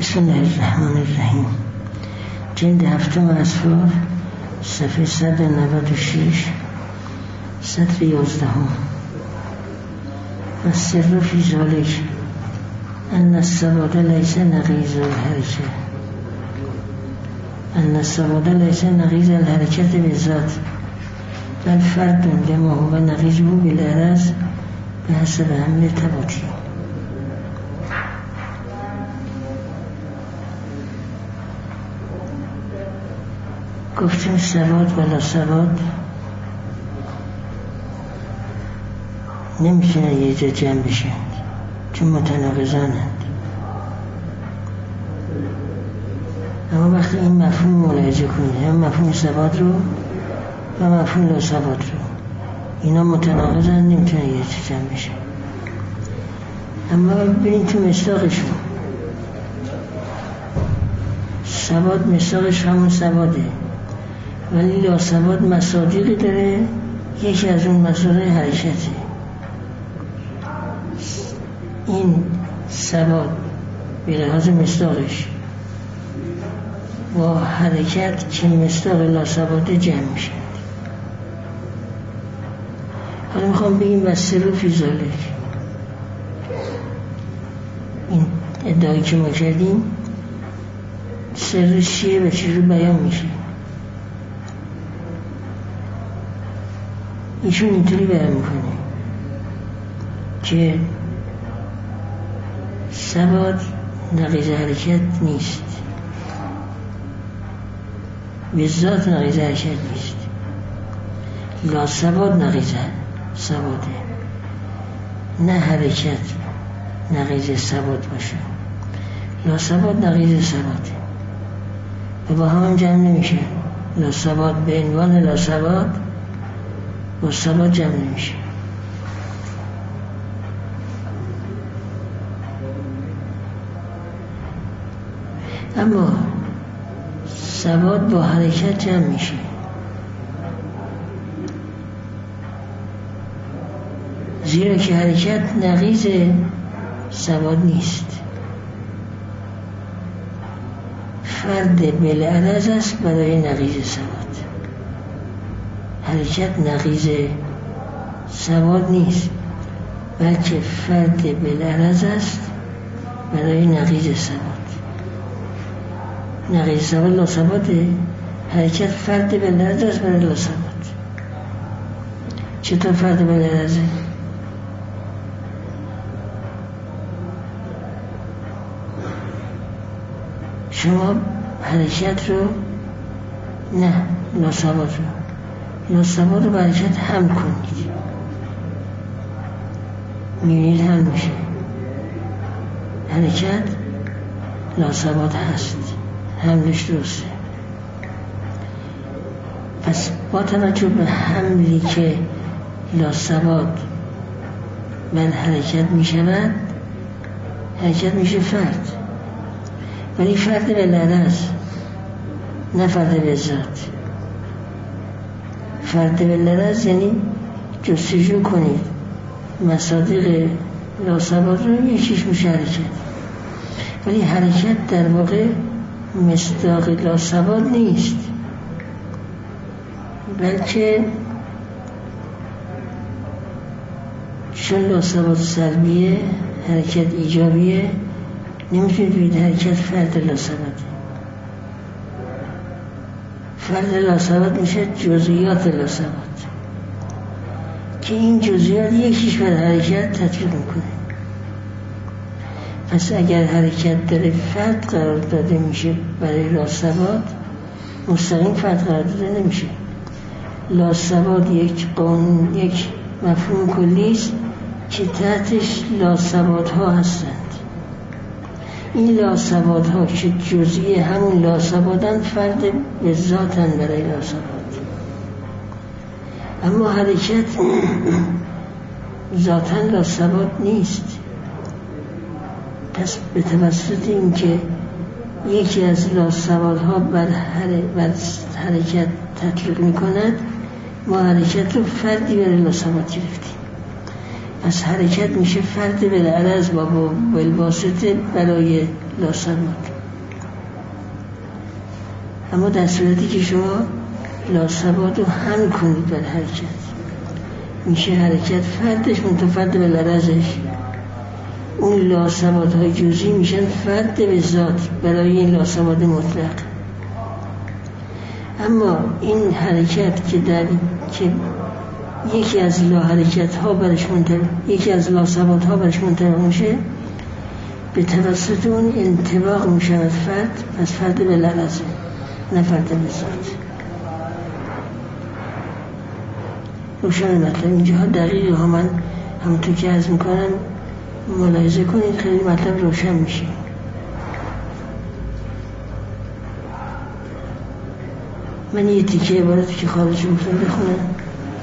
بسم الله الرحمن الرحیم. جلد هفتم اسفار، صفحه 196، سطر 11. و سر فی ذالک ان الثبات لیس نقیض الحرکت، ان الثبات لیس نقیض الحرکت بذات بل فرد لما هو نقیضه بالعرض به حسب حمل تباطی. گفتیم ثبات و لا ثبات نمیتونه یه جا جمع بشن چون متناقضانند. اما وقتی این مفهوم ملاحظه کنید، هم مفهوم ثبات رو و مفهوم لا ثبات رو، اینا متناقضان، نمیتونه یه جا جمع بشن. اما ببینید تو مصداقشون، ثبات مصداقش همون ثباته، ولی لا ثبات مصادیقی داره. یکی از اون مصادیق حرکته. این ثبات به لحاظ مصداقش با حرکت که مصداق لا ثبات جمع میشه. حالا میخوام بگیم و سر فی ذالک، این ادعایی که ما کردیم سرش چیه و چی رو بیان میشه. ایشون اینطوری بیان میکنه که ثبات نقیض حرکت نیست، به ذات نقیض حرکت نیست. لا ثبات نقیض ثباته، نه حرکت نقیض ثبات باشه. لا ثبات نقیض ثباته و با هم جمع نمیشه. لا ثبات به عنوان لا ثبات با ثبات جمع نمیشه. اما ثبات با حرکت جمع میشه. زیرا که حرکت نقیض ثبات نیست، فرد بالعرض است برای نقیض ثبات. حرکت نقیض ثبات نیست، بلکه فرد بالعرض است برای نقیض ثبات. نقیض ثبات لا ثباته، حرکت فرد بالعرض است برای لا ثبات. چطور فرد بالعرضه؟ شما حرکت رو نه لا ثبات رو به حرکت حمل کنید، میبینید حمل میشه. حرکت لا ثبات هست، حملش درسته. پس با توجه به حملی که لا ثبات بر حرکت میشود، حرکت میشه فرد، ولی فرد بالعرض نه فرد به ذات. فرد بالعرض یعنی جستجو کنید مصادیق لا ثبات رو، یکیش میشه حرکت. ولی حرکت در واقع مصداق لا ثبات نیست، بلکه چون لا ثبات سلبیه، حرکت ایجابیه، نمیتونید بگید حرکت فرد لا ثباته. فرد لا ثبات میشه جزئیات لا ثبات که این جزئیات یکیش بر حرکت تطبیق میکنه. پس اگر حرکت داره فرد قرار داده میشه برای لا ثبات، مستقیم فرد قرار داده نمیشه. لا ثبات یک قانون، یک مفهوم کلی است که تحتش لا ثبات ها هستند. این لا ثبات ها که جزئی همون لا ثباتن، فرد به ذاتن برای لا ثبات. اما حرکت ذاتن لا ثبات نیست. پس به توسط این که یکی از لا ثبات ها بر حرکت تطبیق می کند، ما حرکت رو فردی برای لا ثبات گرفتیم. پس حرکت میشه فرد بالعرض و بالواسطه برای لا ثبات. اما در صورتی که شما لاثبات رو هم کنید بر حرکت، میشه حرکت فردش منتفرد به لرزش، اون لاثبات های جزئی میشن فرد به ذات برای این لاثبات مطلق. اما این حرکت که یکی از حرکت ها برش منطبق، یکی از لاثبات ها برش منطبق میشه، به توسط اون انطباق میشود فرد، پس فرد به لرزه نه فرد به ذات. روشن مطلب اینجا دقیقه ها من همونطور که عرض میکنم ملاحظه کنید، خیلی مطلب روشن میشه. من یه تیکه عبارتی که خارج گفتم بخونم.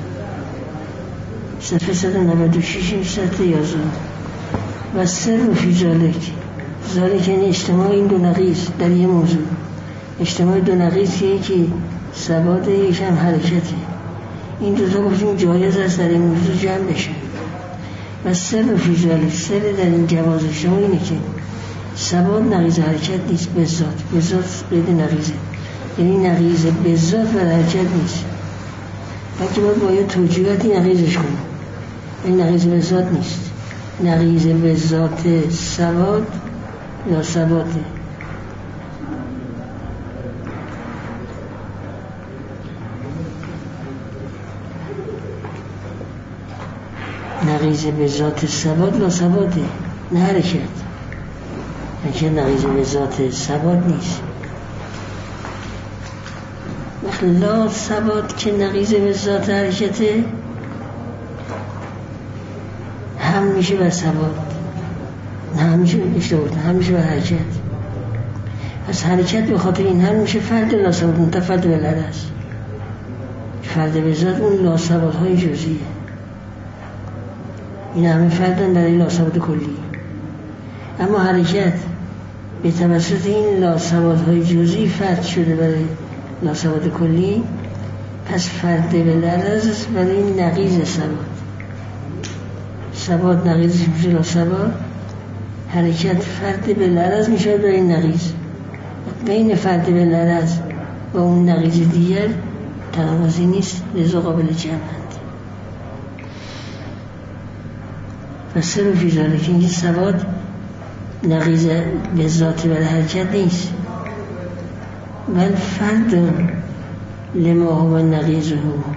صفحه 196 سطح 11. و سر فی ذالک یعنی اجتماع این دو نقیض در یه موضوع، اجتماع دو نقیض که یکی ثبات یکی هم حرکته، این دو تا گفتیم جایز است در این موضوع جمع بشه. و سر فی ذالک، سر در این جواز شما اینه که ثبات نقیض حرکت نیست به ذات قید نقیضه، یعنی نقیض به ذات و حرکت نیست، بلکه باید توجیهاتی نقیضش کنیم. این نقیض به ذات نیست، نقیض به ذات ثبات یا ثباته. نقیض به ذات ثبات لا ثباته، نه حرکت. نقیض به ذات ثبات نیست. لا ثبات که نقیض به ذات حرکته هم میشه بر ثبات، نه هم میشه اشتباه، هم میشه بر حرکت. از حرکت به خاطر این هم میشه فرد لا ثبات منتفرد به لرز. فرد به ذات اون لا ثبات های جزئیه، این همه فردن برای لا ثبات کلی. اما حرکت به توسط این لا ثبات های جزئی فرد شده برای لا ثبات کلی، پس فرد به لرز برای نقیض ثبات نقیضش میشه لا ثبات، حرکت فرد به لرز میشه برای نقیض. بین فرد به لرز و اون نقیض دیگر تناقضی نیست، لذا قابل جمعند. و سر فی ذالک اینکه ثبات نقیض به ذات برای حرکت نیست، بل فرد لما هو نقیضه.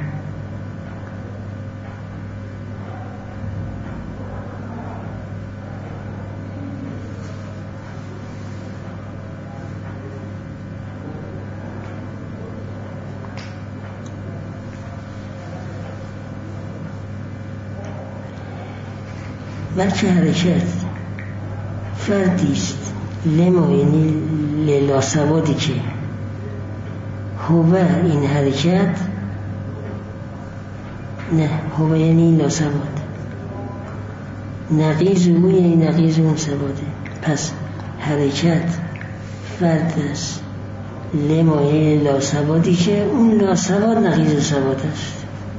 بلکه حرکت فردیست لما یعنی لا ثباتی که هو این حرکت، نه هو یعنی لا ثبات، نقیض او یعنی نقیض اون ثباته. پس حرکت فرد است لما یعنی لا ثباتی که اون لا ثبات نقیض ثبات است.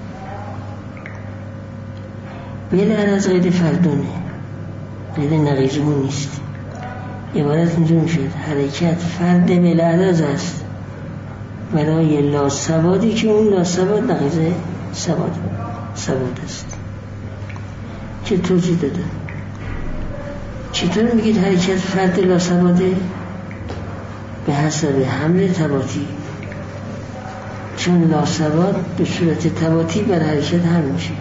بله از غیر فردونه، غیر نقیضمون نیست. عبارت اینجور شد حرکت فرد بلعرض است برای لا ثباتی که اون لا ثبات نقیض ثبات است. چه توضیح داده؟ چطور میگید حرکت فرد لا ثباته؟ به حسب حمل تباطی، چون لا ثبات به صورت تباطی بر حرکت حمل میشه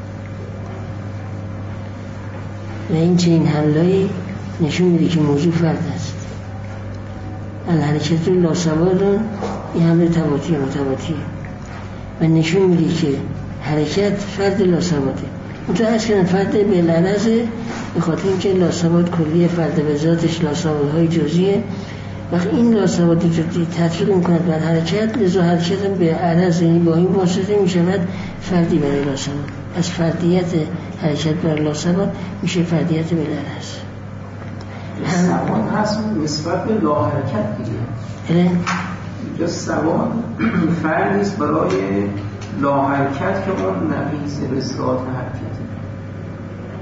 و این چنین حملایی نشون میده که موضوع فرد است. الحرکت لا ثبات این حمل تباطی متباطیه و نشون میده که حرکت فرد لا ثباته. متأسف کنم فرد به لرزه به خاطر اینکه لا ثبات کلیه، فرد به ذاتش لا ثبات های جزئیه. وقتی این لا ثبات جزئی تطبیق میکند بر حرکت، لذا حرکت هم به عرض یعنی با این واسطه میشود فردی برای لا ثبات. از فردیت حرکت بر لا ثبات میشه فردیت به لرز. ثبات هست نسبت به لا حرکت دیگه. اینجا ثبات فردی است برای لا حرکت که اون نقیض به ذات حرکته.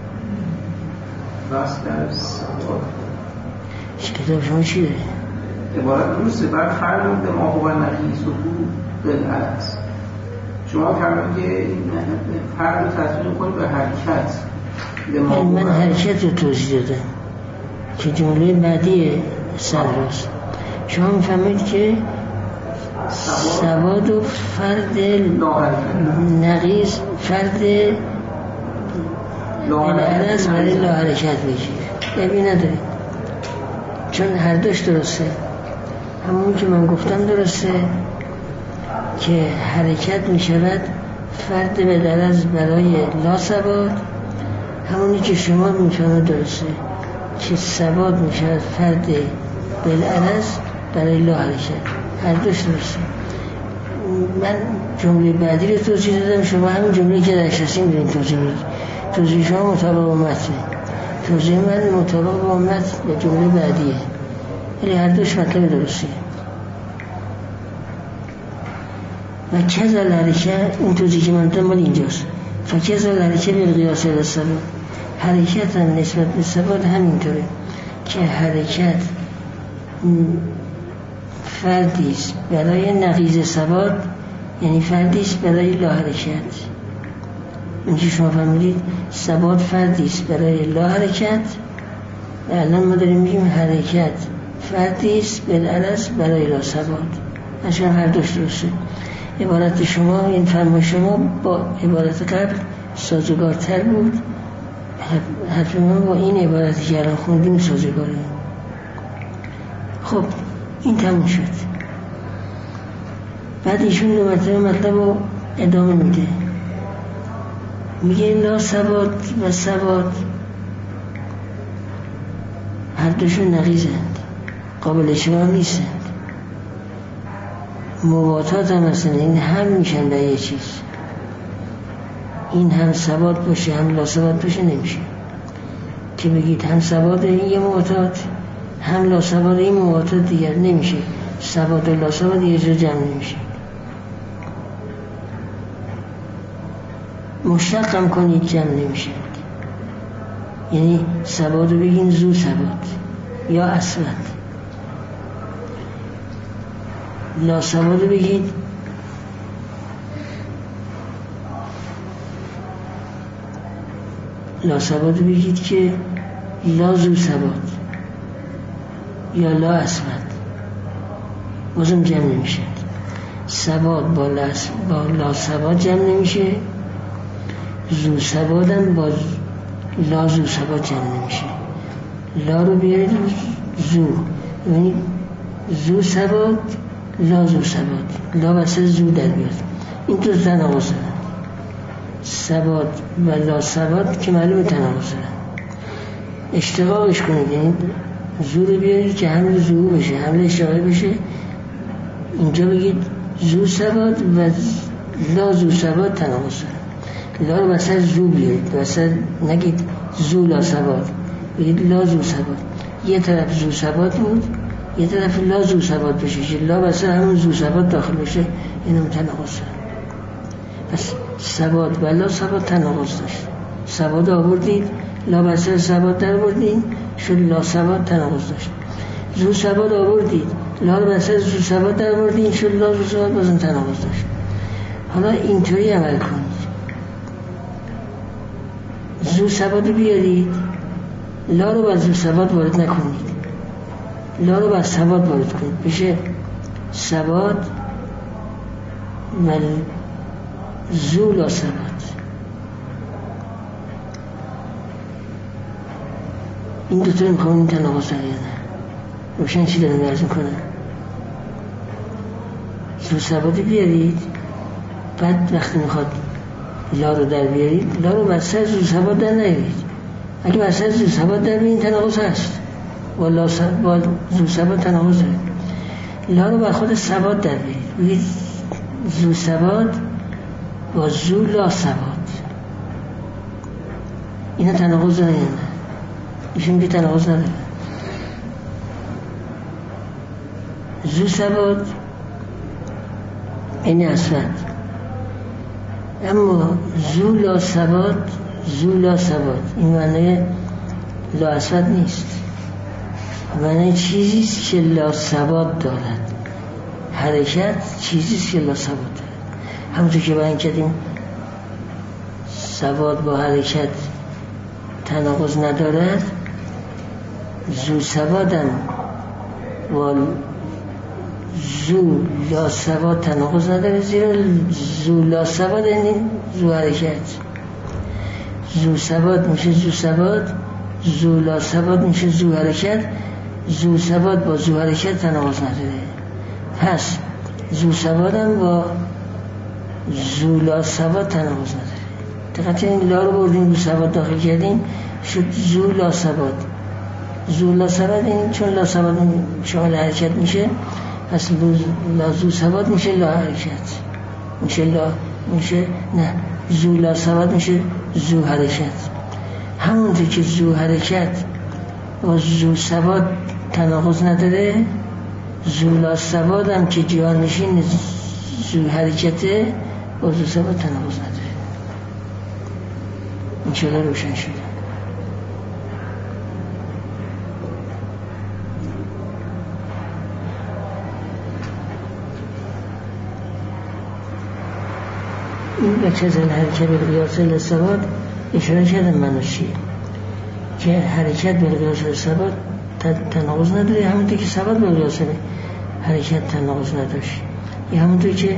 بس در ثبات کتاب شما چی داره؟ عبارت درسته. بعد فرمون به ما هو نقیص و بالعکس شما فرمون که این فرق رو تصویر کنید به حرکت. من حرکت رو توضیح دادم که جمله بعدی سراست. شما میفهمید که سواد و فرد نقیص فرد بالعرض برای لا حرکت بگیر نبی نداره، چون هر دوش درسته. همون که من گفتم درسته که حرکت میشود فرد بالعرض برای لا سواد، همونی که شما میفهمید درسته که سواد میشود فرد بالعرض برای لا حرکت. هر دوش درسته. من جمله بعدی رو توضیح دادم، شما همین جمله که در شستیم بریم توضیح شما مطابق با متنه، توضیح من مطابق با متن به جمله بعدیه، ولی هر دوش مطلب درسته. و کذا الحرکت، این توضیح که من دادم مال اینجاست. فکذا الحرکت بالقیاس علی السواد، حرکت هم نسبت به سواد همینطوره که حرکت فردیست برای نقیض سواد، یعنی فردیست برای لا حرکت. اینکه شما فهمیدید سواد فردیست برای لا حرکت، و الان ما داریم میگیم حرکت فردیست بالعرض برای لا سواد. اصلا هر دوش درسته. عبارت شما، این فرمان شما با عبارت قبل سازگارتر بود، حتما با این عبارتی که الان خوندیم سازگاره. خب این تموم شد. بعد ایشون دو مرتبه مطلب رو ادامه میده، میگه لا سواد و سواد هر دوشون نقیضند، قابل اشتباه نیستند، مواتات هم هستن. این هم میشن به یه چیز، این هم سواد باشه هم لا سواد باشه نمیشه که بگید هم سواد این یه مواتات هم لا سواد این مواتات دیگر نمیشه. سواد و لا سواد یه جا جمع نمیشه. مشتق هم کنید جمع نمیشه، یعنی سواد رو بگین زو سواد یا اسود، لا سواد رو بگید لا سواد رو بگید که لا زو سواد یا لا اسود، بازم جمع نمیشه. سواد با لا سواد جمع نمیشه، زو سواد هم با لا زو سواد جمع نمیشه. لا رو بیارید زو، یعنی زو سواد لا زو سواد، لا واسه زو در بیاد. این تو تناقض دارن، سواد و لا سواد که معلومه تناقض دارن. اشتقاقش کنید، یعنی زو رو بیارید که حمل زو بشه، حمل اشتقاقی بشه. اینجا بگید زو سواد و لا زو سواد تناقض دارن. لا رو واسه زو بیارید، واسه نگید زو لا سواد، بگید لا زو سواد. یه طرف زو سواد بود، یه طرف لا زو سواد بشه، لا واسه همون زو سواد داخل بشه، اینم تناقض داره. پس سواد و لا سواد تناقض داشت. سواد آوردید، لا واسه سواد در آوردید، شد لا سواد تناقض داشت. زو سواد آوردید، لا واسه زو سواد در آوردید، شد لا زو سواد بازم تناقض داشت. حالا اینطوری عمل کنید، زو سواد رو بیارید، لا رو با زو سواد وارد نکنید، لا رو با سواد وارد کنید، بشه سواد و زو لا سواد. این دوتا میخوام این تناقض داره یا نه؟ روشن چی دارم عرض میکنم؟ زو سواد بیارید، بعد وقتی میخواد لا رو در بیارید، لا رو وسط زو سواد در نیارید. اگه وسط زو سواد در بیارید تناقض هست، با زو سواد تناقض داره. لا رو با خود سواد در بیارید، بگید زو سواد با زو لا سواد، اینا تناقض داره یا نه؟ ایشون که تناقض نداره. زو سواد این اسود، اما زو لا سواد، زو لا سواد این معنی لا اسود نیست. و نه چیزیست که لا ثبات دارد. حرکت چیزیست که لا ثبات دارد. همونطور که بیان کردیم ثبات با حرکت تناقض ندارد، زو ثبات هم با زو لا ثبات تناقض نداره، زیرا زو لا ثبات یعنی زو حرکت. زو ثبات میشه زو ثبات، زو لا ثبات میشه زو حرکت. زو ثبات با زو حرکت تناقض نداره، پس زو ثبات هم با زو لا ثبات تناقض نداره. دقیقا این لا رو بردیم زو ثبات داخل کردیم شد زو لا ثبات. زو لا ثبات این چون لا ثبات شامل حرکت میشه، پس لا زو ثبات میشه لا حرکت، میشه لا میشه نه زو لا ثبات میشه زو حرکت. همونطور که زو حرکت با زو ثبات تناقض نداره، زو لا ثبات هم که جانشین زو حرکته با زو ثبات تناقض نداره. این چرا روشن شده؟ این بچه از حرکت بالقیاس لثبات اشاره کردم منوشی که حرکت بالقیاس لثبات تناقض نداره، همونطور که ثبات بالقیاس حرکت تناقض نداشت. یا همونطور که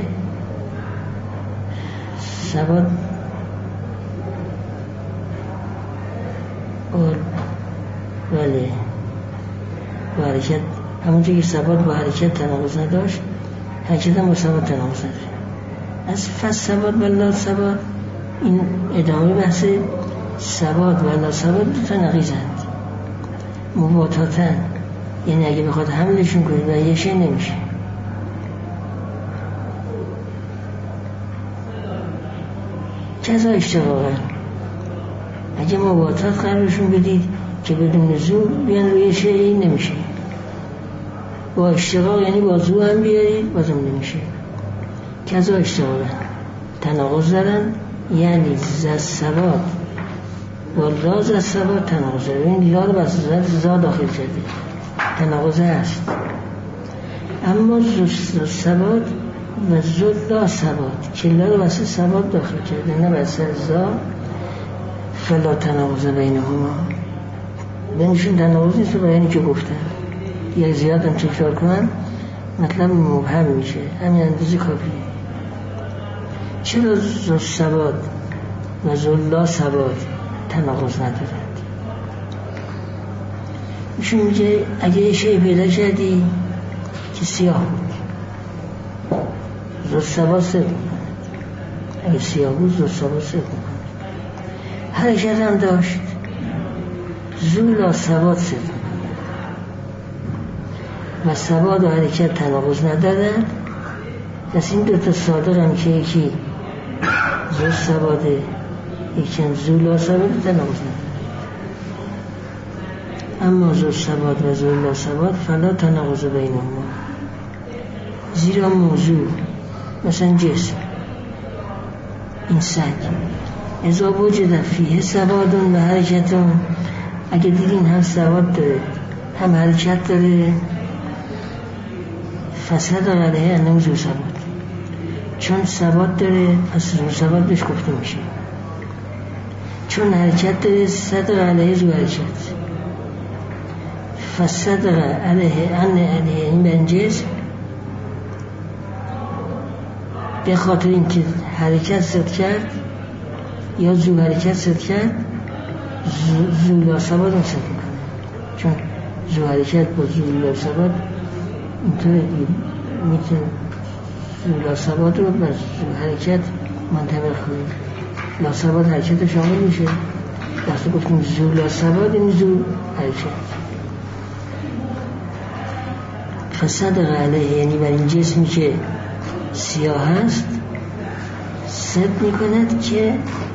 ثبات بله با حرکت، همونطور که ثبات با حرکت تناقض نداشت، حرکت هم با ثبات تناقض نداره. از فس ثبات و لا ثبات این ادامه بحث ثبات و لا ثبات دو تا نقیضند مباتاتن، یعنی اگه بخواد حملشون کنید و یه شی نمیشه. جزا اشتقاقا اگه مباتات قرارشون بدید که بدون زو بیان روی شی نمیشه، با اشتقاق یعنی با زو هم بیارید بازم نمیشه. کذا اشتقاقا تناقض دارن، یعنی ز ثبات و لا ز ثبات تناقض دارن. این لا رو بس زا داخل کرده، تناقض هست. اما زو ثبات و زو لا ثبات که لا رو بس ثبات داخل کرده نه بس زا، فلا تناقض بینهما، بینشون تناقض نیست. و بیانی که گفتن یک زیاد هم تکرار کنن مطلب مبهم میشه، همین اندازه کافیه. چرا زو ثبات و زو لا ثبات تناقض ندارد؟ ایشون میگه اگه یه شی پیدا کردی که سیاه بود، زو ثبات صدق میکنه. اگه سیاه بود زو ثبات صدق میکنه. حرکت هم داشت، زو لا ثبات صدق میکنه. و ثبات و حرکت تناقض ندارد. پس این دوتا صادق هم که یکی زو ثباته یکی هم زو لا ثبات تناقض ندارد. اما زو ثبات و زو لا ثبات فلا تناقض بینهما، زیرا موضوع مثلا جسم این سگ اذا وجد فیه ثبات و حرکت، اگه دیدین هم ثبات داره هم حرکت داره، فسد علیه انه زو ثبات، چون ثبات داره پس زو ثبات بهش گفته میشه، چون حرکت داره صدق علیه زو حرکت، فصدق علیه علیه این بنجز، به خاطر اینکه حرکت صدق کرد یا زو حرکت صدق کرد، زو لا ثبات هم صدق میکنه، چون زو حرکت با زو لا ثبات اینطور میتونه زو لا ثبات رو با زو حرکت منطبق کنیم. لا ثبات حرکت شامل میشه، وقتی گفتیم زو لا ثبات این زو حرکت. فصدق علیه یعنی بر این جسمی که سیاه هست صدق میکند که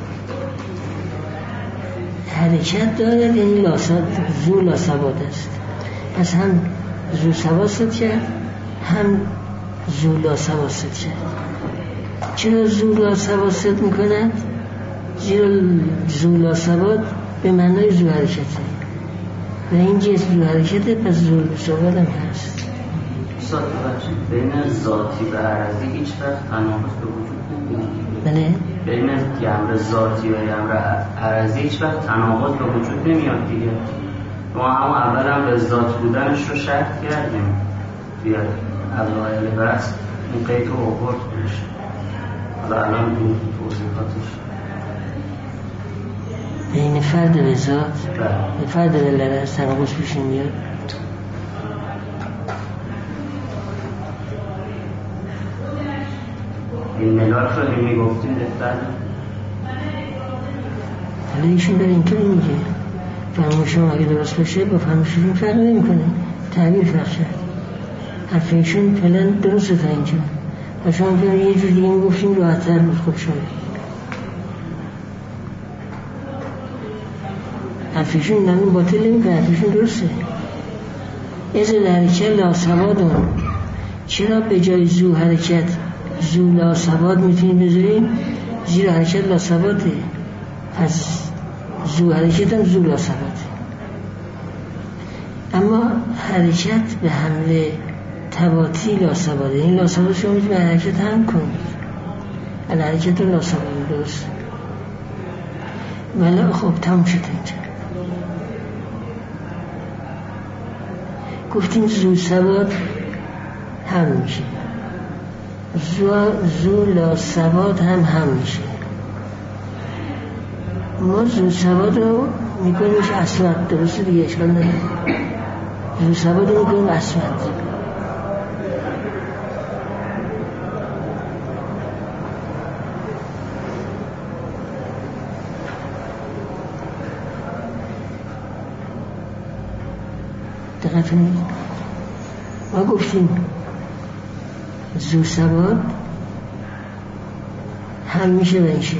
حرکت دارد، یعنی زو لا ثبات است. پس هم زو ثبات صدق کرد هم زو لا ثبات صدق کرد. چرا زو لا ثبات صدق میکند؟ زیرا زو لا ثبات به معنای زو حرکته. و این جسم رو حرکته، پس زول ثبات هم هست. استاد بین ذاتی و عرضی هیچ وقت تناقض به وجود نمیاد. بله؟ بین امر ذاتی و امر عرضی هیچ وقت تناقض به وجود نمیاد دیگه. ما هم اول هم به ذات بودنش رو شرط کردیم توی اوایل بحث، این قید رو آورد بشه. حالا الان این توضیحاتش بین فرد و ذات به فرد و لرز تناقض پیش نمیاد. این ملار خیلی میگفتیم دفتر حالا ایشون داره اینطوری میگه فرموش شما اگه درست باشه با فرموششون فرق نمی کنه، تعبیر فرق شد. حرف ایشون فعلا درسته تا اینجا و شما فرم یه جور دیگه میگفتیم راحت‌تر بود. خب شما حرف ایشون نمون باطل نمی کنه، حرف ایشون درسته. از حرکت لاسوادون، چرا به جای زو حرکت زو لاسواد میتونید بذارید؟ زیرا حرکت لاسواده، پس زو حرکت هم زو لاسواده. اما حرکت به حمله تواتی لاسواده، این لاسواد شما میتونید به حرکت هم کنید. حرکت لاسواده درست. ولی خب تمام شد اینجا. گفتیم زو سواد هم میشه، زو لاسواد هم میشه. ما زو سواد رو میکنیمش اسود، درسته دیگه، اشکال نداره. زو سواد رو میکنیم اسود. دقت کنید، ما گفتیم زو سواد هم میشه و میشه،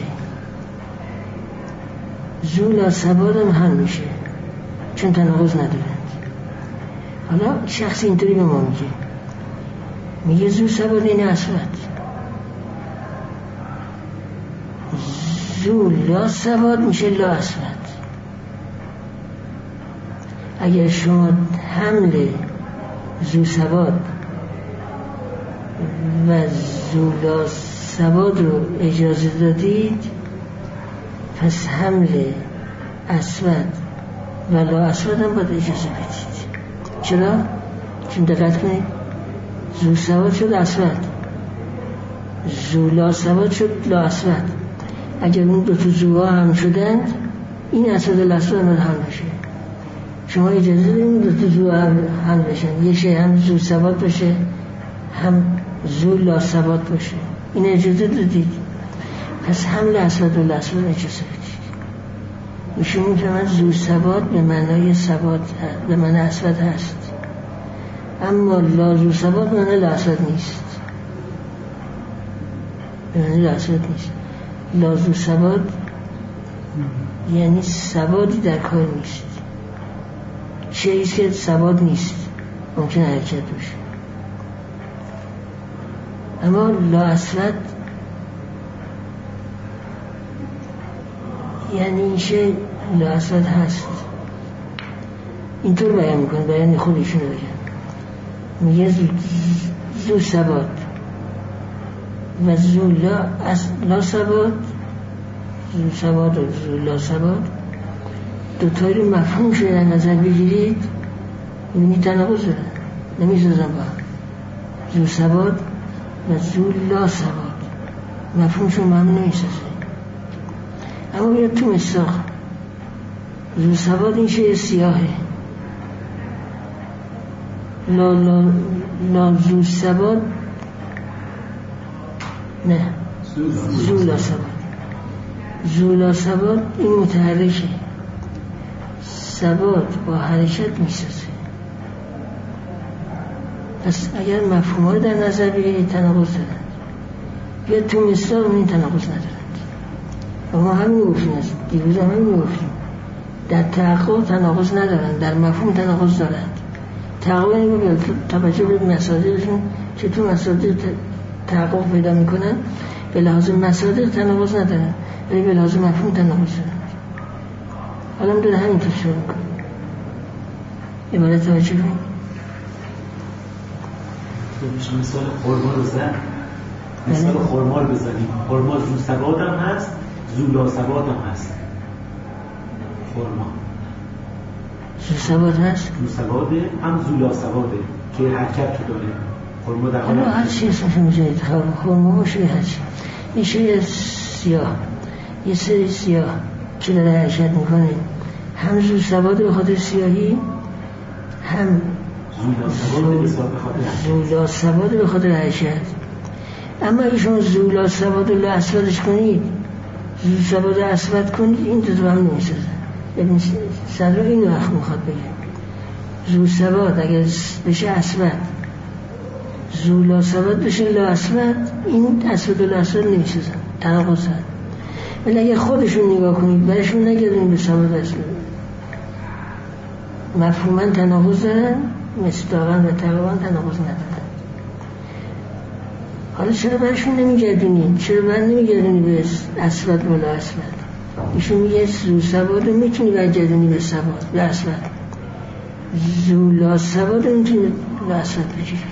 زو لاسواد هم میشه، چون تناقض ندارند. حالا شخص اینطوری به ما میگه زو سواد این اسود، زو لاسواد میشه لا اسود. اگر شما حمل زو سواد و زو لاسواد رو اجازه دادید، پس حمل اسود و لا اسود هم باید اجازه بدید. چرا؟ چون دقت کنید، زو سواد شد اسود، زو لاسواد شد لا اسود. اگر اون دو تا زوها هم شدند، این اسود و لا اسود هم بشه. شما اجازه دارید دو تا زو هم بشن، یه شی هم زو سواد باشه هم زو لا سواد باشه، این اجازه دادید. پس حمل اسود و لا اسود اجازه بدید. ایشون میفهمد زو سواد به معنای سواد، به معنای اسود هست، اما لا زو سواد به معنای لا اسود نیست، به معنای لا اسود نیست. لا زو سواد یعنی سوادی در کار نیست، چیزی که سواد نیست ممکن حرکت باشه. اما لا اسود یعنی این شی لا اسود هست. اینطور بیان میکنه، بیان خودشون رو بگن. میگه زو سواد و زو لا سواد، زو سواد و زو لا سواد دوتایی رو مفهوم شده در نظر بگیرید، میبینید تناقض دارن، نمیسازن با هم. زو سواد و زو لا سواد مفهومشون با هم نمیسازه. اما بیاد تو مساق زو سواد این شیء سیاهه، لا زو سواد نه، زو لا سواد، زو لا سواد این متحرکه، سواد با حرکت میسازه. پس اگر مفهوم ها رو در نظر بگیرید تناقض دارند، بیاد تو مساق این تناقض ندارند. و ما همین گفتیم، دیروز همین گفتیم، در تحقق تناقض ندارند، در مفهوم تناقض دارند. تحقق این رو توجه به مصادرشون، چطور مصادر تحقق پیدا میکنن، به لحاظ مصادر تناقض ندارند ولی به لحاظ مفهوم تناقض دارند. حالا داره همین طور شروع میکنه. عبارت توجه کنید. مثال خرما رو زن، مثال خرما رو بزنیم. خرما زو سواد هم هست، زو لا سواد هم هست. خرما زو سواد هست، زو سواده هم زو لا سواده که حرکت تو داره. خرما در حالا هر چی اسمش میذارید، خرما باشه هر چی. میشه سیاه، یه سری سیاه که داره حرکت میکنه، هم زو سواد به خاطر سیاهی، هم زولا سواد به خاطر حرکت. اما اگه شما زولا سواد رو اسودش کنید، زو سواد رو اسود کنید، این دو هم نمیسازه. یعنی صدر این وقت میخواد بگه زو سواد اگر بشه اسود، زولا سواد بشه لا اسود، این اسود و لا اسود نمیسازه، تناقض هست. ولی اگر خودشون نگاه کنید، برشون نگردونید به سواد اسود، مفهوما تناقض دارن، مصداقاً و تقریباً تناقض ندارن. حالا چرا برشون نمیگردونید؟ چرا بر نمیگردونید به اسود و لا اسود؟ ایشون میگه زو سواد رو میتونی برگردونی به سواد، به اسود. زولا سواد رو میتونی به اسود بگیری.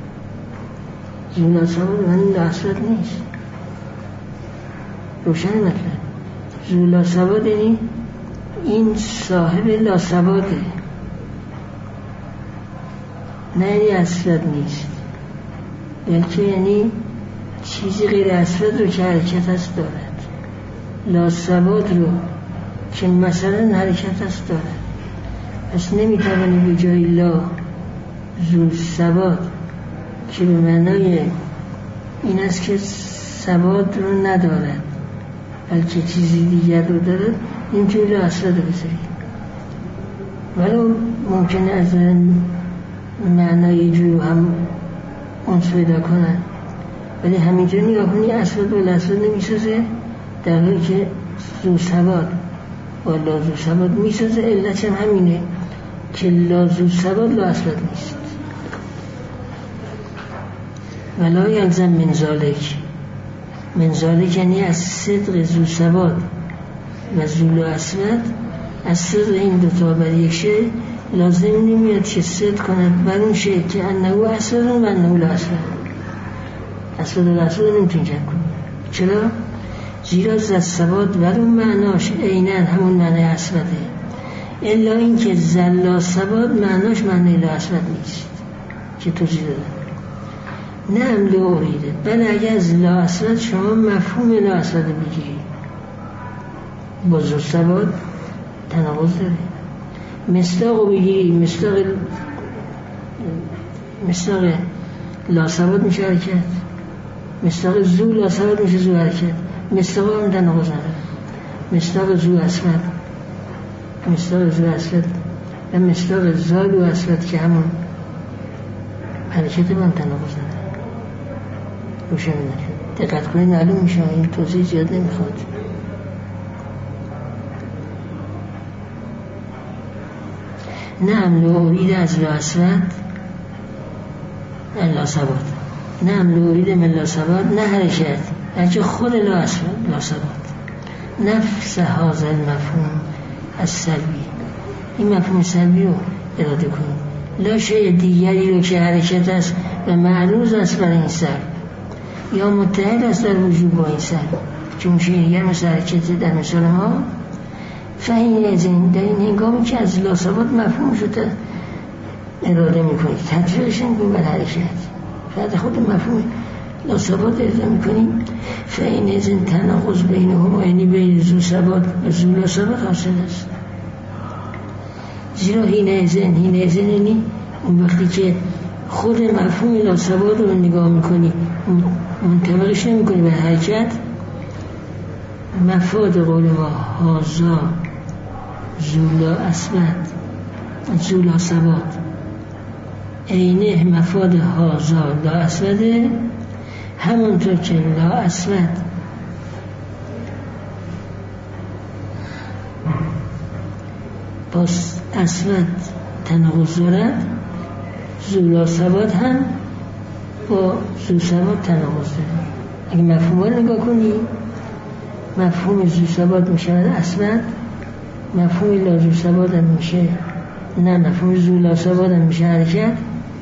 زولا سواد من لا اسود نیست. روشن مطلب. زولا سواد یعنی این صاحب لا سواده، نه یعنی اسود نیست، بلکه یعنی چیزی غیر اسود رو که حرکت هست دارد. لا سواد رو که مثلا حرکت هست دارد. پس نمیتوانی به جای لا زو سواد که به معنای این است که سواد رو ندارد بلکه چیزی دیگر رو دارد، نمیتونی لا اسود رو بذاری. ولو ممکنه از معنای جو هم اونس پیدا کنن، ولی همینجا نگاه کنی اسود و لاسود نمیسازه، در حالی که زو سواد و لا زو سواد میسازه. علت هم همینه که لا زو سواد لا اسود نیست. ولا یلزم من ذالک یعنی از صدق زو سواد و زو لا اسود، از صدق این دوتا بر یک شی لازم نمیاد که صدق کند بر اون شی که انهو اسود و انهو لا اسود. اسود و لا اسود نمیتونی جمع کنی. چرا؟ زیرا زد سواد و اون معناش عیناً همون معنی اسوده، الا این که زلا سواد معناش معنی لا اسود نیست که توضیح دادم. نه هم لا اوریده، بله اگر از لا اسود شما مفهوم لا اسود بگیری با زو سواد تناقض داره. مصداق بگیری، مصداق لا سواد میشه حرکت، مصداق زو لا سواد میشه زو حرکت. مصداق هم تناقض نداره. مصداق زو اسود، مصداق زو اسود و مصداق زال و اسود که همون حرکت هم تناقض نداره. روشن نکنید، دقت کنید معلوم میشه. این توضیح زیاد نمیخواد. نه هم لورید از لا اسود لا سواد، نه هم لورید من لا سواد، نه حرکت، بلکه خود لا اسود لا سواد. نفس هذا المفهوم السلبی، این مفهوم سلبی رو اراده کنید. لا شیء دیگری رو که حرکت است و معروض است بر این سلب یا متحد است در وجود با این سلب، چون شیء دیگر مثل حرکت در مثال ما. فهین از این در این هنگامی که از لا سواد مفهوم شده اراده میکنید، تطبیقش نمیکنید بر حرکت، فقط خود مفهوم لا سواد اراده میکنید. فهین از این تناقض بینهما یعنی بین زو سواد و زو لا سواد حاصل است. زیرا هین از این یعنی اون وقتی که خود مفهوم لا سواد رو نگاه میکنی منطبقش نمیکنی بر حرکت، مفاد قول ما هازا زولا اسود زولا سواد عینه مفاد هازا لا اسوده، همونطور که لا اسود با اسود تناقض دارد، زولا سواد هم با زو سواد تناقض دارد. اگه مفهوم رو نگاه کنی، مفهوم زو سواد میشه اسود، مفهوم لا زو سواد هم میشه نه مفهوم زولا ثبات هم میشه حرکت،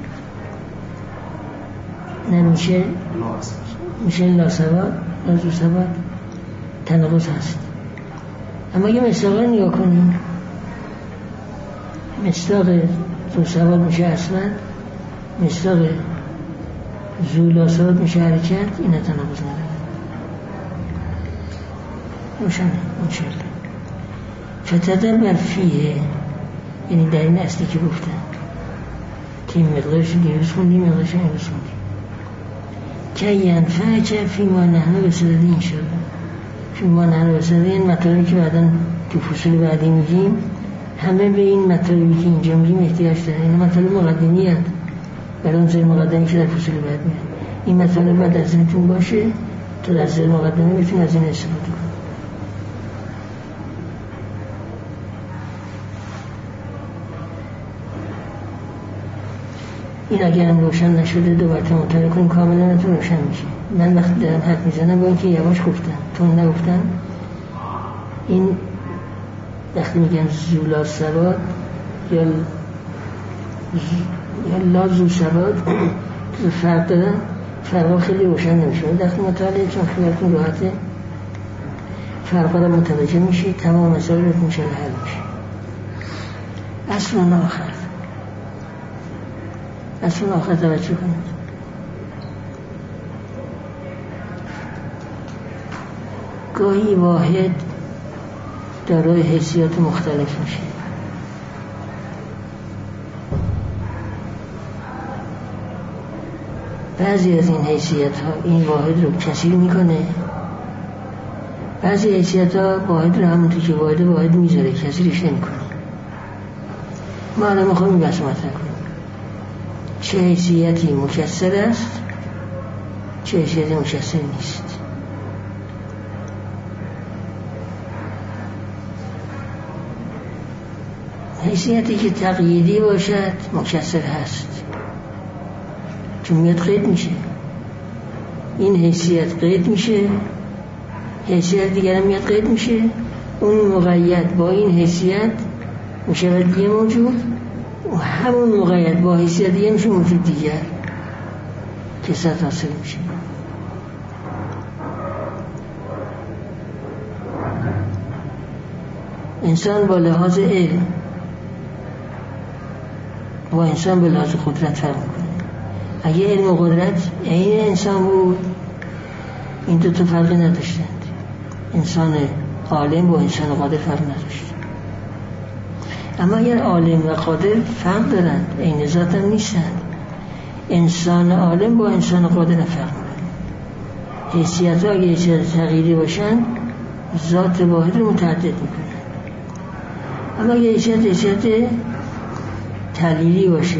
نه میشه لا ثبات، لا زو ثبات، تناقض هست. اما اگه مصداق رو نگاه کنیم، مصداق زو ثبات میشه اصلا، مصداق زولا ثبات میشه حرکت، این تناقض نداره. روشنه انشاءالله. فتدبر فیه، یعنی در این اصلی که گفتن که این مقدارش دیروز خوندیم، مقدارش امروز خوندیم که ینفعک فیما نحن بصددین شد. فیما نحن بصددین مطالبی که بعدا تو فصول بعدی میگیم، همه به این مطالبی که اینجا میگیم احتیاج دارن. این مطالب مقدمی هست، برای اون زیر مقدمی که در فصول بعد میاد. این مطالب باید در ذهنتون باشه تا در زیر مقدمی بتونید از این استفاده کنید. این اگر هم روشن نشده دوباره مطالعه کنیم کاملا نتون روشن میشه. من وقتی دارم حرف میزنم با اینکه یواش گفتم تون نگفتم، این وقتی میگم زولا ثبات یا لا زو ثبات فرق دارن، فرقا خیلی روشن نمیشه. وقتی مطالعه چون خیالتون راحته فرقا رو متوجه میشه، تمام مسائل رو میشه حل میشه. اصل و آخر، اصل و آخر توجه کنید. گاهی واحد دارای حیثیات مختلف میشه. بعضی از این حیثیت ها این واحد رو کثیر میکنه، بعضی حیثیت ها واحد رو همونطور که واحد میذاره، کثیرش نمیکنه. ما الان میخوایم این بحث مطرح کنیم چه حیثیتی مکثر است، چه حیثیتی مکثر نیست. حیثیتی که تقییدی باشد مکثر هست چون میاد قید میشه. این حیثیت قید میشه، حیثیت دیگر هم میاد قید میشه، اون مقید با این حیثیت میشه دیگه موجود و همون مقید با حیثیت دیگه میشه موجود دیگر که کثرت حاصل میشه. انسان با لحاظ علم با انسان به لحاظ قدرت فرق میکنه. اگه علم و قدرت عین انسان بود این دو تا فرقی نداشتند. انسان عالم با انسان قادر فرق نداشت. اما اگر عالم و قادر فرق دارند، عین ذات هم نیستند. انسان عالم با انسان قادر فرق دارند. حیثیت ها اگه حیثیت تغییری باشند ذات واحد رو متعدد میکنند. اما اگه حیثیت تعلیلی باشه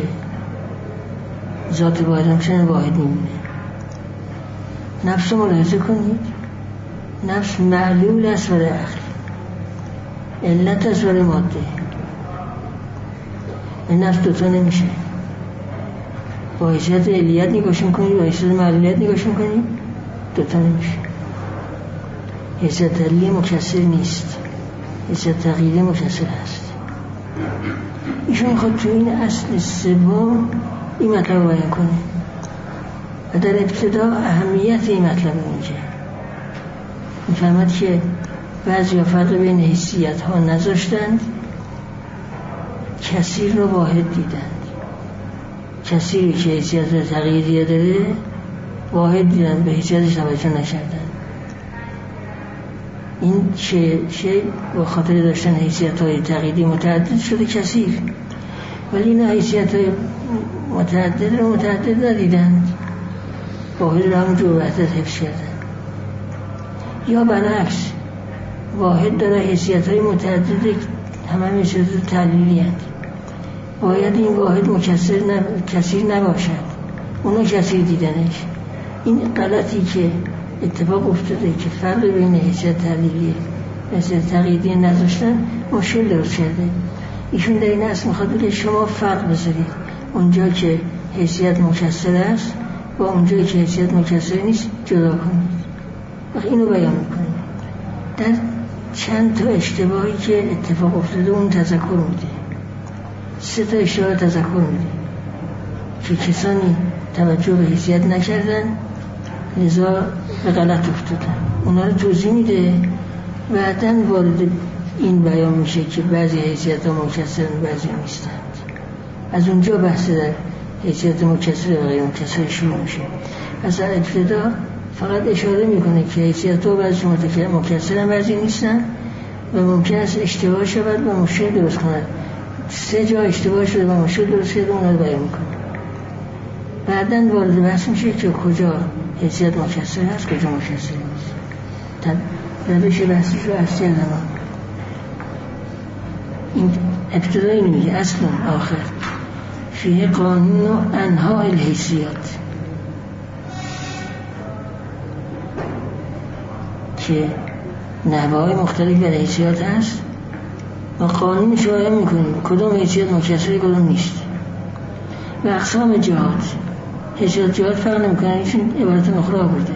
ذات واحد همچنان واحد میمونه. نفس رو ملاحظه کنید، نفس معلول است برای عقل، علت است برای ماده. این نفس دوتا نمیشه. با حیثیت علیت نگاش میکنید، با حیثیت معلولیت نگاش میکنید، دوتا نمیشه. حیثیت تعلیلی مکثر نیست، حیثیت تغییری مکثر هست. ایشون میخواد تو این اصل سوم این مطلب بیان کنه و در ابتدا اهمیت این مطلب میگه. میفهمد که بعضی فرق بین حیثیت ها نذاشتند، کثیر رو واحد دیدند. کثیری که حیثیت تغییری داره واحد دیدند، به حیثیتش توجه نکردند. این شی با خاطر داشتن حیثیت های تغییری متعدد شده کثیر، ولی این حیثیت های متعدد ندیدند، واحد رو همونجور وحدت حفظ کردند. یا برعکس واحد داره حیثیت های متعدد همه حیثیت تعلیلی هست، باید این واحد کثیر نباشد، اونا کثیر دیدنش. این غلطی که اتفاق افتاده که فرق بین حیثیت تعلیلی و حیثیت تقییدی نذاشتن مشکل درست کرده. ایشون در این اصل میخواد بگه شما فرق بذارید اونجا که حیثیت مکثر است با اونجا که حیثیت مکثر نیست جدا کنید. وقت اینو بیان میکنه در چند تا اشتباهی که اتفاق افتاده اون تذکر میده. 3 تا اشاره تذکر میده که کسانی توجه به حیثیت نکردن لذا به غلط افتادن. اونا رو توضیح میده. بعداً وارد این بیان میشه که بعضی حیثیت ها مکسرن بعضی نیستند. از اونجا بحث در حیثیت مکسر و غیر مکسر شروع میشه. از ابتدا فقط اشاره میکنه که حیثیت ها بعضی مکسرن بعضی نیستن و ممکن است اشتباه شود و مشکل درست کند. 3 جا اشتباه شده و مشکل درست شده اونا رو بیان میکنه. بعداً وارد بحث میشه که کجا حیثیت مکسر هست کجا مکسر نیست. روش بحثش رو اصلی زمان این ابتدایی نمیگه اصلا آخر فیه قانون و انواع الحیثیات که نحوه‌های مختلف در حیثیات هست و قانون شایع میکنیم کدام حیثیت مکسر کدام نیست و اقسام جهات حیثیت جهات فرق نمیکنه. ایشون عبارت اخرى آورده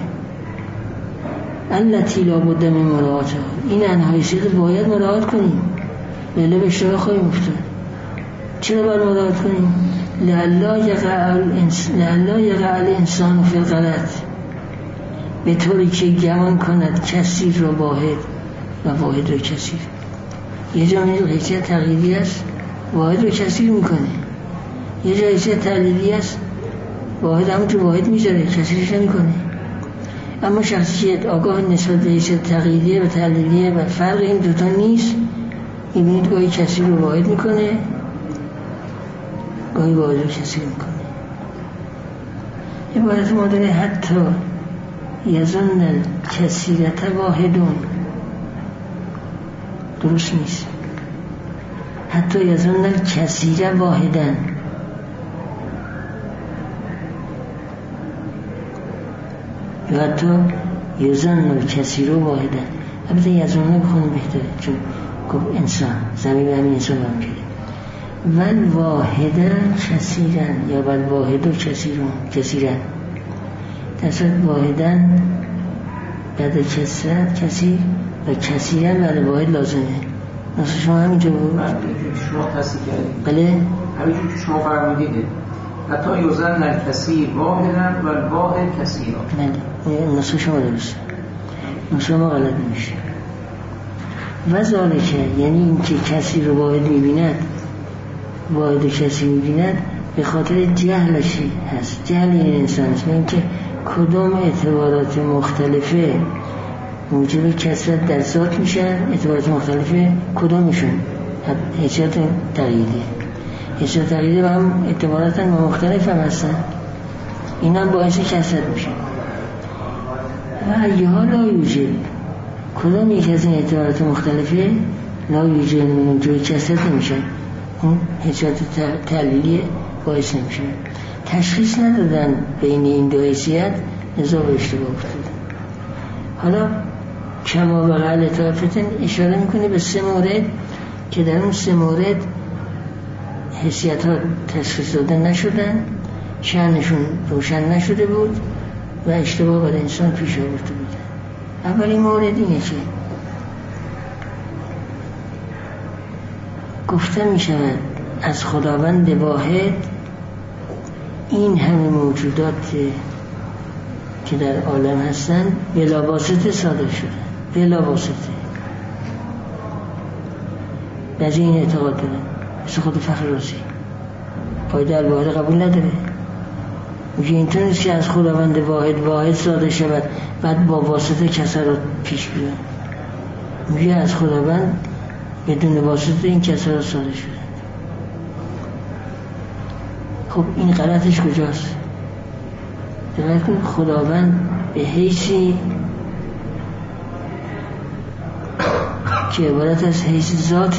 التي لا بد من مراعاتها. این انواع حیثیت باید مراعات کنیم ولی به اشتباه خواهیم افتاد. چرا باید مراعات کنیم؟ لعلا یقع الانسان فی الغلط، به طوری که گمان کند کثیر را واحد و واحد را کثیر. یه جا میگه حیثیت تقلیدی است واحد را کثیر میکنه، یه جا حیثیت تقلیدی است واحد همونجور واحد میذاره کثیرش نمیکنه. اما شخصی که آگاه نسبت به حیثیت تقلیدیه و تعلیلیه و فرق این دوتا نیست، میبینید گاهی کثیر رو واحد میکنه گاهی واحد رو کثیر میکنه. عبارت ما داره حتی یظن کثیرت واحدون، درست نیست. حتی یظن کثیر واحدن، یا حتی یظن کثیر واحدن. البته یظن بخونم بهتره چون گفت انسان زمین همین انسان هم کرده. ول واحدن کثیرن یا ول واحد و کثیرن. درصد واحدن بعد کثرت کثیر و کثیرن بعد واحد لازمه. نصف شما همینجا بود؟ شما تصدیق کردید. بله؟ همینجور که شما فرمودیده حتی یوزن در کثیر واحدن و واحد کثیران. بله نصف شما درست، نصف ما غلط نمیشه. و ذالکه یعنی این که کثیر رو واحد میبیند واحد و کثیر میبیند به خاطر جهلش هست. جهل این انسان است، این که کدام اعتبارات مختلفه موجب کثرت در ذات میشن. اعتبارات مختلفه کدامشون؟ حیثیت تقییدی. حیثیت تقییدی با هم اعتبارات و مختلف هم هستن، این هم باعث کثرت میشن. و ایها لا یوجد، کدام یک از این اعتبارات مختلفه لا یوجد موجب کثرت نمیشن، اون حیثیت تعلیلی باعث نمیشن. تشخیص ندادن بین این دو حیثیت لذا به اشتباه افتادن. حالا کما بقل طائفتن اشاره میکنه به 3 مورد که در اون 3 مورد حیثیت ها تشخیص داده نشدن، شأنشون روشن نشده بود و اشتباه بر انسان پیش آورده بود. اولین مورد اینه که گفته میشود از خداوند واحد این همه موجودات که در عالم هستن بلا واسطه صادر شده، بلا واسطه. بعضی این اعتقاد دارن مثل خود فخر رازی قاعده الواحد قبول نداره، میگه اینطور نیست که از خداوند واحد صادر شود بعد با واسطه کسرات پیش بیاد. میگه از خداوند بدون واسطه این کسرات صادر شده. خب این غلطش کجاست؟ دقیق کن، خداوند به حیثی که عبارت از حیث ذات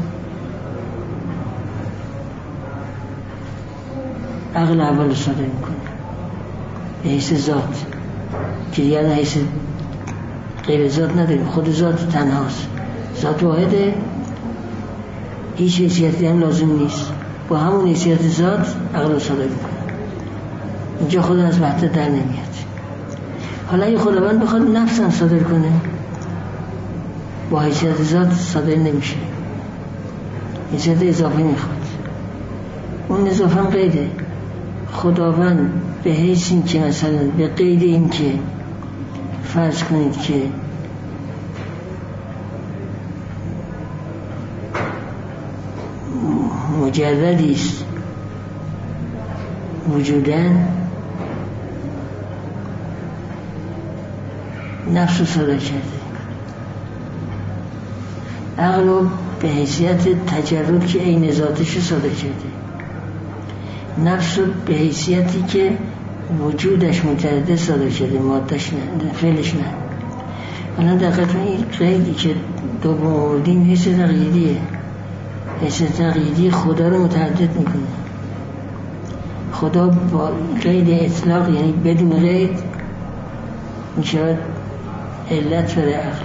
عقل اول صادر میکنه، به حیث ذات که دیگر حیث غیر ذات نداریم. خود ذات تنهاست، ذات واحده، هیچ حیثیتی هم لازم نیست. با همون حیثیت ذات عقل صادر میکنه. اینجا خدا از وحدت در نمیاد. حالا اگه خداوند بخواد نفس هم صادر کنه با حیثیت ذات صادر نمیشه، حیثیت اضافه میخواد. اون اضافه هم قیده. خداوند به حیث این که مثلا به قید این که فرض کنید که مجردی است وجودن، نفس رو صادر کرده، عقل رو به حیثیت تجرد که عین ذاتش رو صادر کرده، نفس رو به حیثیتی که وجودش متعدد صادر کرده، مادهش نه، فعلش نه. الان دقیقا این قیدی که دوم آوردیم حیث تقییدیه. حیث تقییدی خدا رو متعدد میکنه. خدا با قید اطلاق یعنی بدون قید میشود علت برای عقل،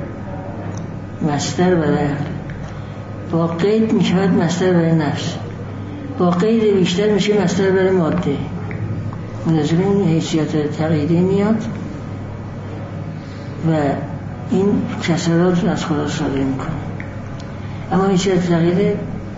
مصدر برای عقل. با قید میشود مصدر برای نفس، با قید بیشتر میشه مصدر برای ماده. منظور این حیثیت تقییدی میاد و این کسرات رو از خدا صادر میکنه. اما حیثیت تقییدی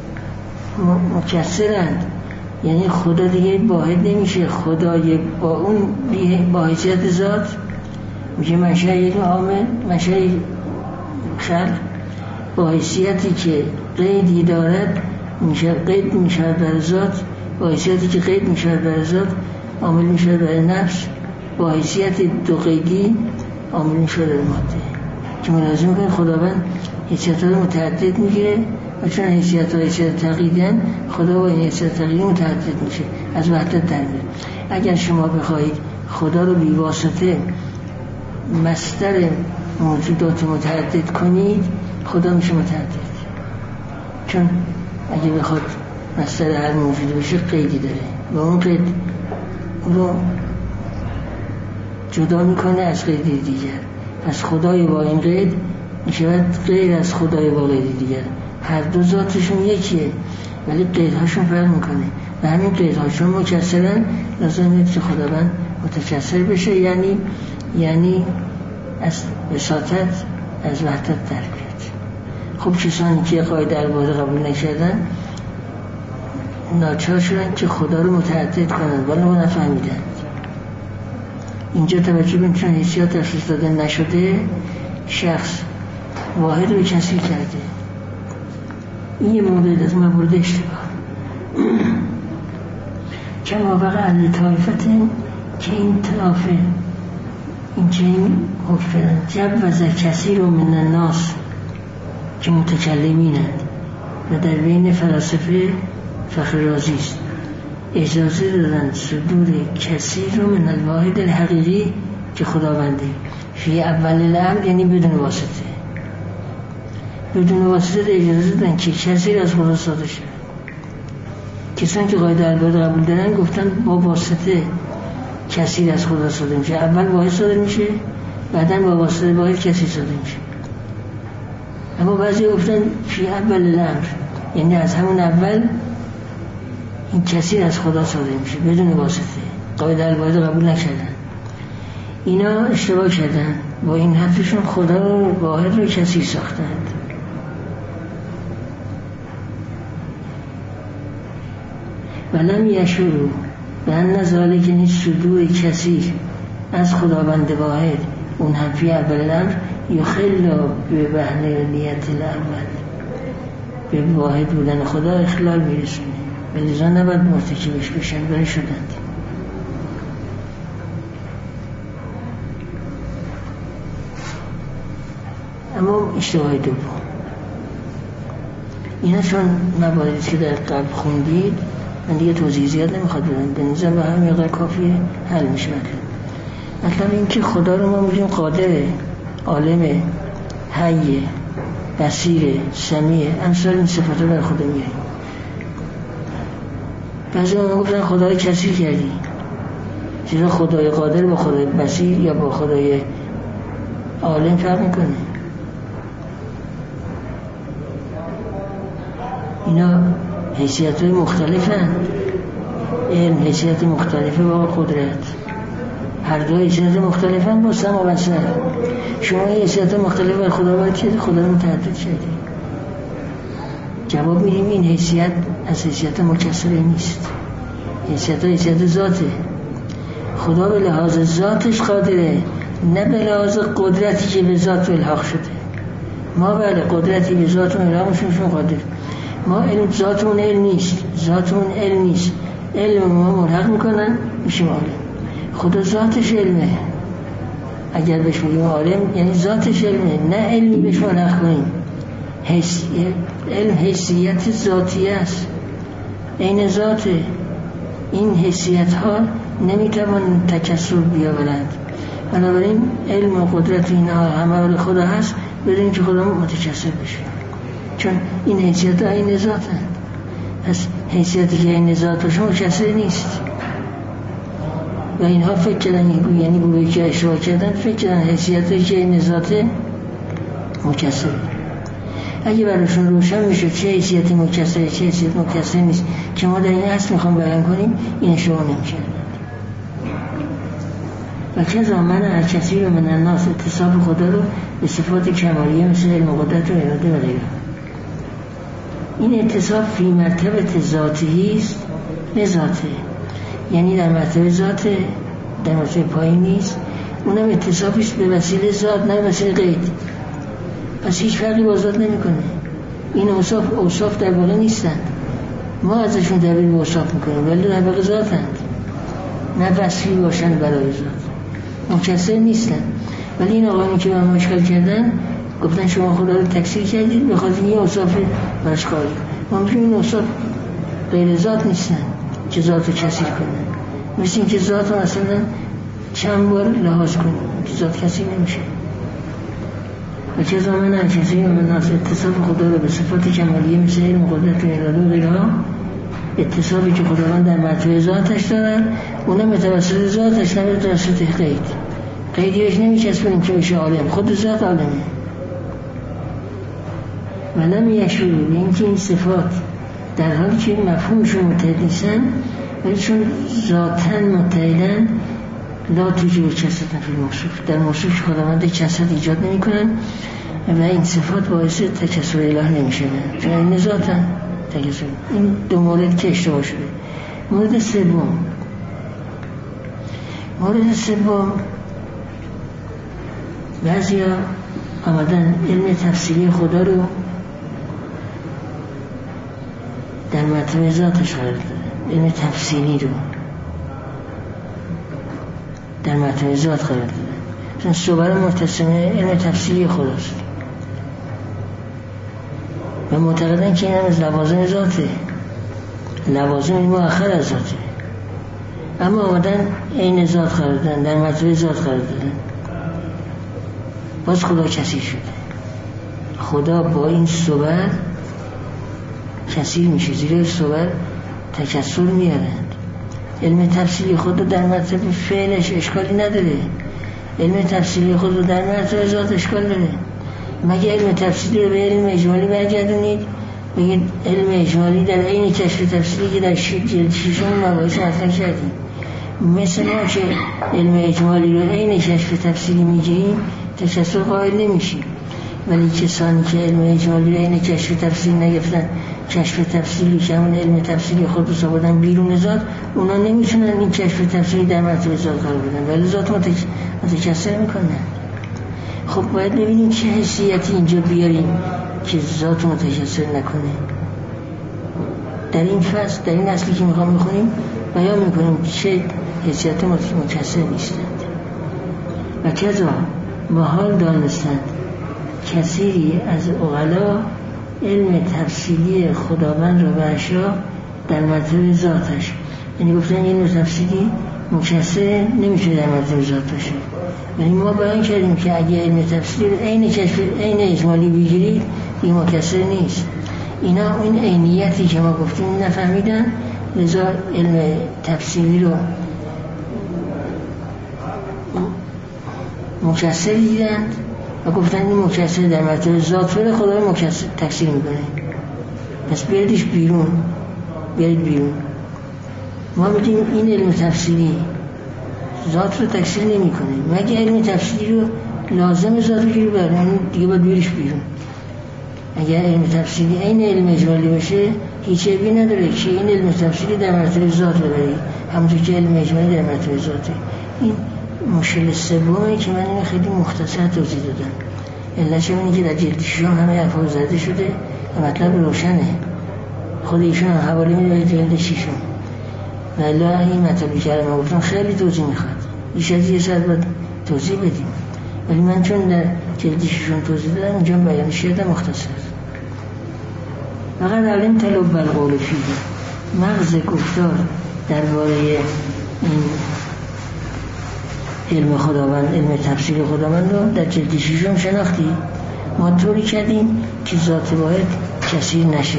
مکسرند، یعنی خدا دیگه واحد نمیشه. خدا با اون با حیثیت ذات میشه منشأ یک عامل، منشأ خلق، با حیثیتی که قیدی دارد میشه قید میشه برای ذات، با حیثیتی که قید میشه برای ذات عامل میشه برای نفس، با حیثیت دو قیدی عامل میشه برای ماده. که ملاحظه میکنه خداوند حیثیت ها رو متعدد میگیره و چون حیثیت ها حیثیت تقییدن، خدا با این حیثیت تقییدی متعدد میشه، از وحدت در میاد. اگر شما بخواهید خدا رو بیواسطه مصدر موجودات متعدد کنید، خدا میشه متعدد. چون اگه بخواد مصدر هر موجود بشه قیدی داره و اون قید اون رو جدا میکنه از قید دیگر. پس خدای با این قید میشود غیر از خدای با قید دیگر. هر دو ذاتشون یکیه ولی قیدهاشون فرق میکنه و همین قیدهاشون مکسرن. لازمه که خداوند متکسر بشه، یعنی از وساطت از وحدت در بیاد. خب کسانی که قاعده الباده قبول نکردن ناچار شدن که خدا رو متعدد کنن ولی ما نفهمیدن. اینجا توجه بین چون حیثیت افسوس داده نشده، شخص واحد رو کثیر کرده. این یه مورد از موارد اشتباه. کما وقع علی طایفت که این طرافه این چنین حکفرن جب و کثیر و من الناس که متکلمینند و در بین فلاسفه فخر رازی است، اجازه دادن صدور کثیر و من الواحد الحقیقی که خداونده فی اول الامر، یعنی بدون واسطه. بدون واسطه اجازه دادن که کثیر از خدا صادر شد. کسانی که قاعده الباده قبول دارن گفتن با واسطه کثیر از خدا صادر میشه. اول واحد صادر میشه، بعداً با واسطه واحد کثیر صادر میشه. اما بعضی گفتن فی اول الامر، یعنی از همون اول این کثیر از خدا صادر میشه بدون واسطه. قاعده الباده قبول نکردن. اینا اشتباه کردن، با این حرفشون خدا رو واحد رو کثیر ساختند. ولم یشورو به ان ذالک که صدور کثیر از خداوند واحد اون هم فی اول الامر یخل به بهنه نیت الاول، به واحد بودن خدا اخلال میرسونه و لذا نباید مرتکبش بشن برای شدند. اما اشتباه دوم اینا چون مواردی که در قبل خوندید من دیگه توضیح زیاد نمیخواد بدم، به نظر به هم مقدار کافیه حل میشه. مطلب این که خدا رو ما میگیم قادره، عالمه، حیه، بصیره، سمیعه، امثال این صفات رو برای خدا میگیم. بعضی ما گفتن خدا رو کثیر کردی، چرا خدای قادر با خدای بصیر یا با خدای عالم فرق میکنه؟ اینا حیثیت های مختلف هست. علم حیثیت مختلفه با قدرت، هر دو حیثیت مختلف هم با سم و بصر. شما حیثیت مختلف بر خدا باید چیزی خدا رو متعدد شدی. جواب میدیم این حیثیت از حیثیت مکسره نیست. حیثیت ذاته. خدا به لحاظ ذاتش قادره، نه به لحاظ قدرتی که به ذات الحاق شده. ما بله قدرتی به ذاتمون الحاق شدیم قادر. ما علم ذاتمون علم نیست. علم ما ملحق میکنن میشیم عالم. خدا ذاتش علمه. اگر بهش میگیم عالم یعنی ذاتش علمه، نه علمی بهش ملحق کنیم. علم حیثیت ذاتی است، عین ذاته. این حیثیت ها نمیتوان تکسر بیاورند. بنابراین علم و قدرت اینها همه ولی خدا هست، بدون که خدا متکسر بشه، چون این حیثیت ها این ذاتند. پس حیثیتی که این ذات باشه مکسر نیست. و اینها فکر کردن یعنی گویی که اشتباه کردن، فکر کردن حیثیتی که این ذاته مکسر. اگه براشون روشن میشه چه حیثیتی مکسره چه حیثیت مکسر نیست که ما در این اصل میخوام بیان کنیم، این اشتباه نمی‌کنه. و که من هر کسی رو من الناس اتصاف خدا رو به صفات کمالیه مثل علم و قدرت و اراده و غیره. این اتصاف فی مرتبه ذاتی است، نه ذاته، یعنی در مرتبه ذاته، در مرتبه پایین نیست. اونم اتصافیست به وسیله ذات، نه به وسیله قید. پس هیچ فرقی با ذات نمی‌کنه. این اوصاف در واقع نیستند. ما ازشون تعبیر به اوصاف میکنیم ولی در واقع ذاتند، نه وصفی باشن برای ذات، مکسر نیستن. ولی این آقایانی که با ما اشکال کردن گفتن شما خدا رو تکثیر کردید بخاطر این اوصاف براش قائل. ما میگیم این اوصاف غیر ذات نیستن که ذات رو کثیر کنن. مثل این که ذات رو مثلا چند بار لحاظ کنیم که ذات کثیر نمیشه. و چه زمان هر کسی و مناس اتصاف خدا رو به صفات کمالیه مثل علم و قدرت و اراده و غیرها، اتصافی که خداوند در مرتبه ذاتش دارن، اونم به توسط ذاتش، نه به توسط قیدی بهش نمیچسبونیم که بشه عالم. خود ذات عالمه. و نمیشور به اینکه این صفات در حالی که مفهومشون متحد نیستن ولی چون ذاتن متحدن لا توجب کثرت فی الموصوف، در موصوف خداوند کثرت ایجاد نمی کنن و این صفات باعث تکثر اله نمیشه، چون این ذاتن تکثر. این دو مورد که اشتباه شده. مورد سوم بعضی ها آمدن علم تفسیری خدا رو در مرتبه ذاتش قرار دادن. علم تفسیری رو در مرتبه ذات قرار دادن، چون صور متصمه علم تفسیری خداست و معتقدن که این هم از لوازم ذاته، لوازم این مؤخر از ذاته. اما آمدن عین ذات قرار دادن، در مرتبه ذات قرار دادن، باز خدا کثیر شده. خدا با این صور کثیر میشه، زیرا صور تکثر میارند. علم تفسیری خود رو در مرتبه فعلش اشکالی نداره، علم تفسیری خود رو در مرتبه ذات اشکال داره. مگه علم تفسیری رو به علم اجمالی برگردونید، بگید علم اجمالی در عین کشف تفسیری که در جلد ششم مباحث مطرح کردیم. مثل ما که علم اجمالی رو عین کشف تفسیری میگیم تکثر قائل نمیشیم، ولی کسانی که علم اجمالی رو عین کشف تفسیری نگفتن، کشف تفسیری که همون علم تفسیری خود رو سابدن بیرون ذات، اونا نمیتونن این کشف تفسیری در مرتبه ذات قرار بدن، ولی ذات متکثر میکنن. خب باید ببینیم چه حیثیتی اینجا بیاریم که ذات متکثر نکنه. در این فصل، در این اصلی که میخوام بخونیم بیان میکنیم چه حیثیت متکثر نیستند. و کذا محال دانستند کثیری از عقلا علم تفصیلی خداوند را به اشیا در مرتبه ذاتش، یعنی گفتن این تفصیلی مکثر نمیشه در مرتبه ذات باشه. یعنی ما بیان کردیم که اگه علم تفصیلی عین کشف عین اجمالی بگیرید این مکثر نیست. اینا این عینیتی که ما گفتیم نفهمیدن، لذا علم تفصیلی رو مکثر دیدند و گفتن این مکثر در مرتبه ذات ولی خدای مکثر تکثیر میکنه، پس بیاریدش بیرون، بیارید بیرون. ما میگیم این علم تفصیلی ذات رو تکثیر نمیکنه، مگه علم تفصیلی رو لازم ذات رو گیری برن، دیگه باید بیاریش بیرون. اگر علم تفسیری این علم اجمالی باشه هیچ عیبی نداره که این علم تفسیری در مرتبه ذات ببری، همونطور که علم اجمالی در مرتبه ذاته. این مشکل سومی که من اینو خیلی مختصر توضیح دادم. علتش اینه که در جلد ششم همه حرفا زده شده و مطلب روشنه. خود ایشون هم حواله میده جلد ششم. ولی این مطلبی که من گفتم خیلی توضیح میخواد. بیش از یه ساعت باید توضیح بدیم. ولی من چون در جلد ششم توضیح دادم اینجا بیانش کردم مختصر. فقط علم طلب بالقول فیه، مغز گفتار درباره این علم خداوند، علم تفسیر خداوند رو در جلد ششم شناختی. ما طوری کردیم که ذات واحد کثیر نشه،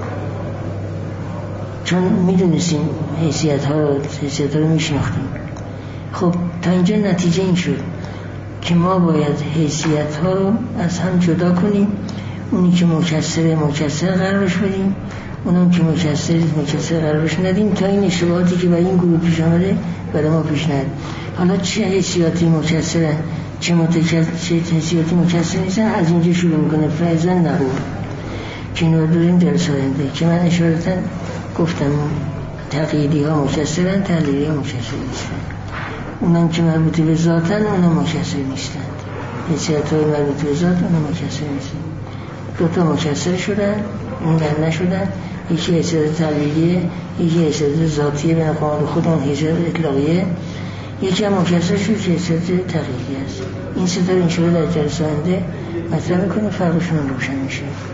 چون میدونستیم حیثیت ها رو میشناختیم. خب تا اینجا نتیجه این شد که ما باید حیثیت ها رو از هم جدا کنیم، اونی که مکسر قرارش بدیم، اونم که مکسر قرارش ندیم، تا این اشتباهاتی که برای این گروه پیش آمده برای ما پیش نیاد. حالا چه حیثیاتی مکسرن چه حیثیاتی مکسر نیستن از اینجا شروع میکنه. فیضا نقول که اینو داریم درس آینده که من اشارتا گفتم تقییدی ها مکسرن، تعلیلی ها مکسر نیستن. اونم که مربوطی به ذاتن اونم مکسر نیستن. حیثیت های مربوطی به ذات اونم مکسر نیستن. دوتا مکسر شدن، اون در نشدن. یکی حیثیت تعلیلیه، یکی حیثیت ذاتیه به نقاط خودمون، حیثیت اطلاقیه. یکی هم مکسر شد که حیثیت تقییدی است. این ستا رو انشاءالله در جلسه آینده مطرح میکنه، فرقشون روشن میشه.